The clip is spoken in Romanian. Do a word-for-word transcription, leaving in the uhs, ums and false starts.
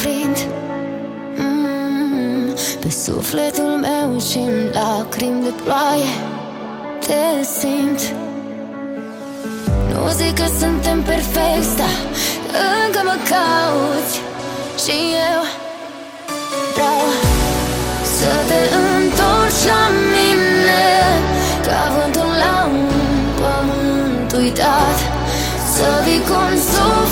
prind mm, pe sufletul meu și în lacrimi de ploaie te simt. Nu zic că suntem perfecți, dar încă mă cauți și eu vreau să te întorci la mine, ca vântul la un pământ uitat, să vii cu un suflet